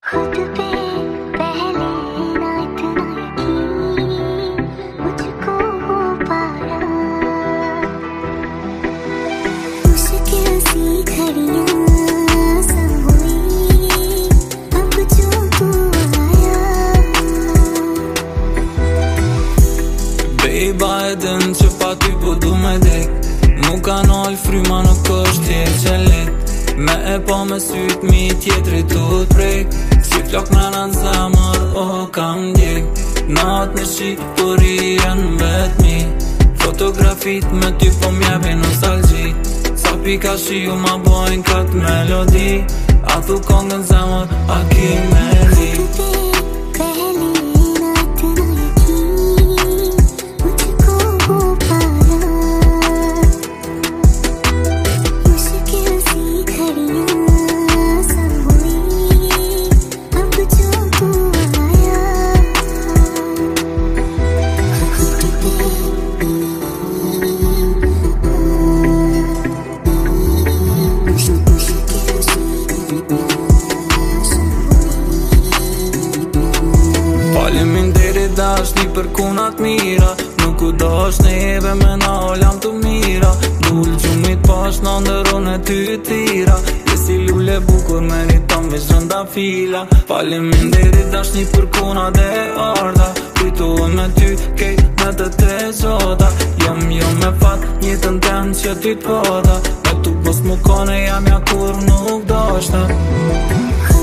खुद पे पहले ना इतना यकीन मुझको हो पाया। मुश्किल सी घड़ियां सब हुई अब जो तू आया। Bejbajden që pa ty po du me dek. Mu ka nal fryma nuk është tjetë që let. Me e pa me syt mi tjetëri tu t'prek. Si flok me në zemër, kam djek. Nat në shqipëria në vetëmi. Fotografit me ty po mjepi nostalgji. Sa pika shiu ma bojnë këtë melodi. A thu kongën zemër, a ki me li. Faleminderit dashni për kunat mira. Nuk u dash neve me na olam të mira. Dull gjumit pash në ndërun e ty tira. Jesi lule bukur me një tam veç rënda fila. Faleminderit dashni për kunat e arda. Kujtohen me ty kejt me të tre gjota. Jam me fat njëtën tem që ty t'poda. E tu pos mu kone jam ja kur nuk dashta.